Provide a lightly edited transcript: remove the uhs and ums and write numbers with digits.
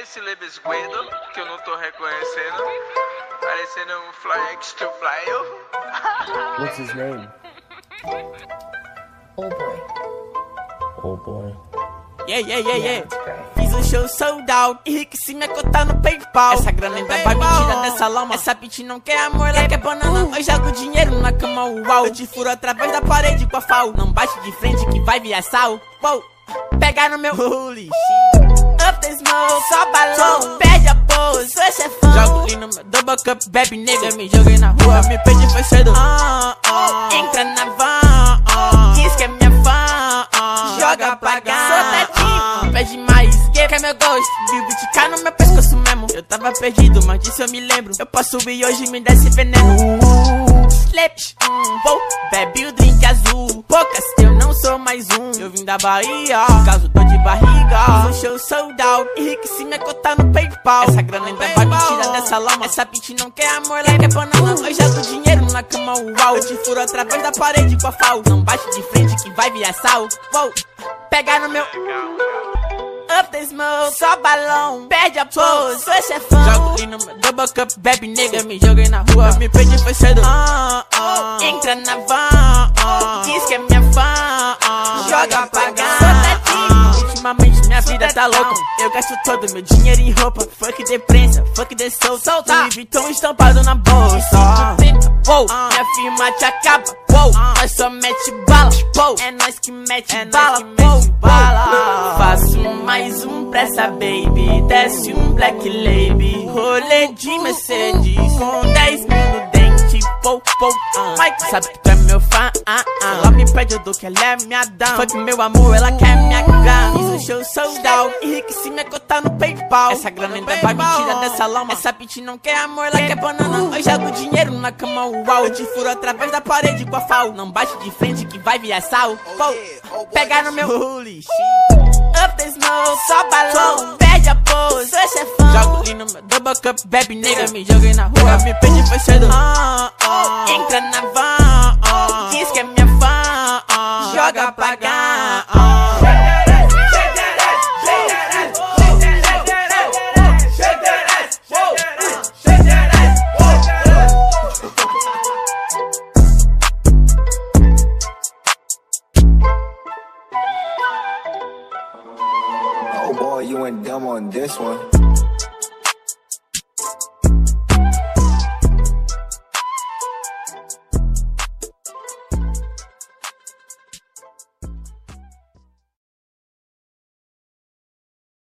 esse lebesguedo que eu não tô reconhecendo? Parecendo um Fly X to Fly. What's his name? Old boy. Old boy. Yeah. Fiz um show sold out, enriqueci minha conta no PayPal. Essa grana ainda vai me tirar dessa lama. Essa bitch não quer amor, ela quer banana. Eu jogo dinheiro na cama, uau. Eu te furo através da parede com a FAO. Não bate de frente que vai virar sal. Uou, pega no meu holy shit. Up the smoke, só balão. Perde a pose, sou chefão. Jogo ali no meu double cup, bebe nega. Me joguei na rua, me perdi, foi cedo. Entra na van, diz que é minha fã. Joga pra cá, sou tatinho, pede mais. Quer meu gosto, viu criticar no meu pescoço mesmo. Eu tava perdido, mas disso eu me lembro. Eu posso ir hoje e me desse veneno. Slap, vou, bebe o drink azul. Poucas, eu não sou mais um. Eu vim da Bahia, caso tô de barriga. Fiz um show sold out, enriqueci minha conta no PayPal. Essa grana ainda vai me tirar dessa lama. Essa bitch não quer amor, ela quer banana. Eu jogo dinheiro na cama, uau. Eu te furo através da parede com a FAO. Não bate de frente que vai virar sal. Uou, pega no meu up the smoke, só balão. Perde a pose, sou chefão. Jogo ali no meu double cup, bebe nega. Me joguei na rua, me perdi, foi cedo. Entra na van, diz que é minha fã. Joga pra cá, sou tatinho. Ultimamente minha vida tá louca. Eu gasto todo meu dinheiro em roupa. Fuck de prensa, fuck de solta. Louis Vuitton estampado na bolsa. Uou, minha firma te acaba. Uou, nós só mete bala. Uou, é nós que mete bala. Faço mais um pra essa baby. Desce um black lady. Rolê de Mercedes com 10 mil no dente. Mike sabe que tu é meu fã. Ela me pede, eu dou que ela é minha dama. Fuck meu amor, ela quer minha grana. Fiz um show sold out, enriqueci minha conta no PayPal. Essa grana ainda vai me tirar dessa lama. Essa bitch não quer amor, ela quer banana. Eu jogo dinheiro na cama, uau. Eu te furo através da parede com a FAO. Não bate de frente que vai virar sal. Pega no meu holy shit. Up the smoke, só balão. Perde a pose, sou chefão. Jogo ali no meu double cup, bebe nega. Me joguei na rua, me perdi, foi cedo. Entra na van, diz que é minha fã. Joga pra cá. Oh boy, you went dumb on this one.